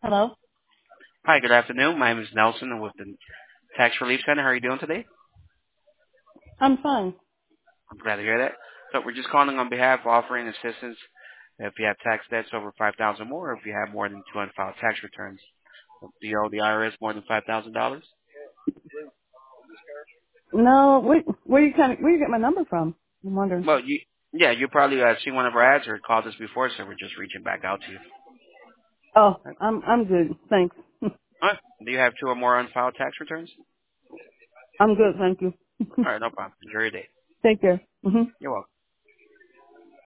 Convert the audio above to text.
Hello? Hi, good afternoon. My name is Nelson. I'm with the Tax Relief Center. How are you doing today? I'm fine. I'm glad to hear that. So we're just calling on behalf of offering assistance if you have tax debts over 5000 more, or if you have more than 2 unfiled tax returns. Do you owe the IRS more than $5,000? No, where you get my number from? I'm wondering. Well, you probably seen one of our ads or called us before, so we're just reaching back out to you. Oh, All right. I'm good. Thanks. All right. Do you have 2 or more unfiled tax returns? I'm good, thank you. All right, no problem. Enjoy your day. Take care. You're welcome.